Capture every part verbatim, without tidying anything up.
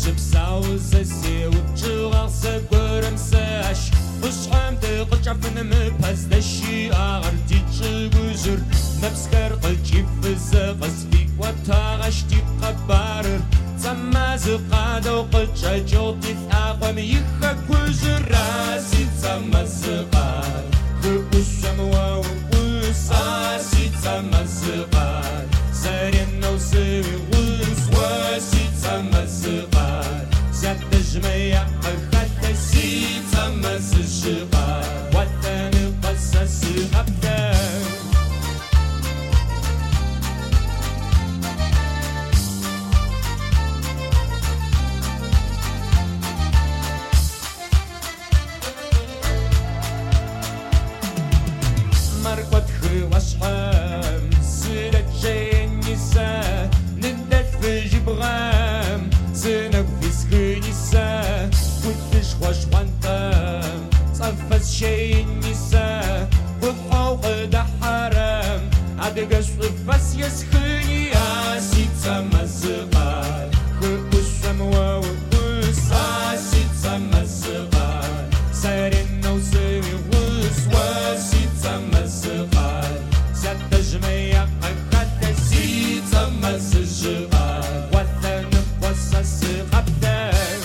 Zepsauze se uçuğal se görem se aş Uşam te qıçafın mı pazdeşi ağır tiçi güzür Nepsker qıçif ze qasfik وتاغش تقبر تماز قادو قجا جوتي ثاقم يخك وزراسي تماز قاد خبشم ووساسي تماز قاد سارين وسوي وسواسي تماز قاد زاد جميع قخات سي تماز الشقاد وثاني قصص أبدان مرقد واشحام سيرة جاي النساء ندت في جبغام زينب في سكنساء وتش خوش وانتام صفز شي النساء وفوق ده حرام عاد قصف فاس يسخني عاسي تمزقال خبشم ووساسي تمزقال سارين وسوي وسواسي تمزقال زاد جميع قد سي تمزقال وثن قصص قبدان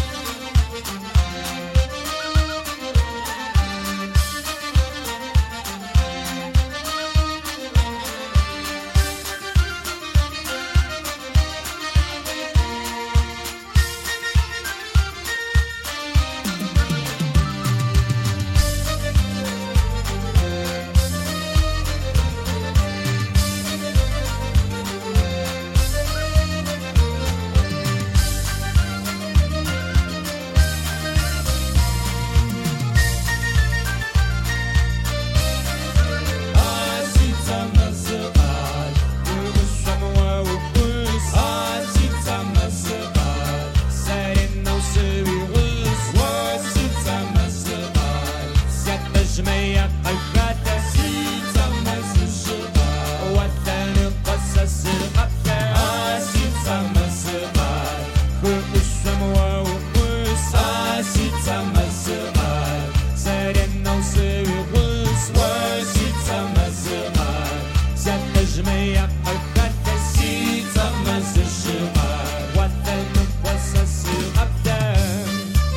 جميع قلقات سيتا مزجبا وثاني قصص القبتان سيتا مزجبا خلق الشموى وقصا سيتا مزجبا سارنا وسوي غسوى سيتا مزجبا زاد جميع قلقات سيتا مزجبا وثاني قصص القبتان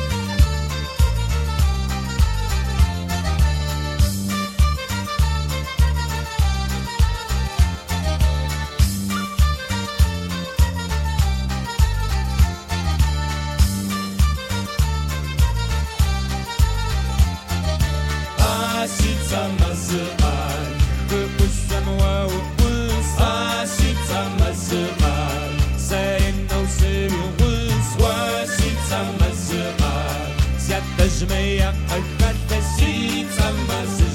سيتا مزقال خبشم ووسا سيتا مزقال سارنا وسوي غسوى سيتا مزقال زاد جميع قلقات سيتا مزقال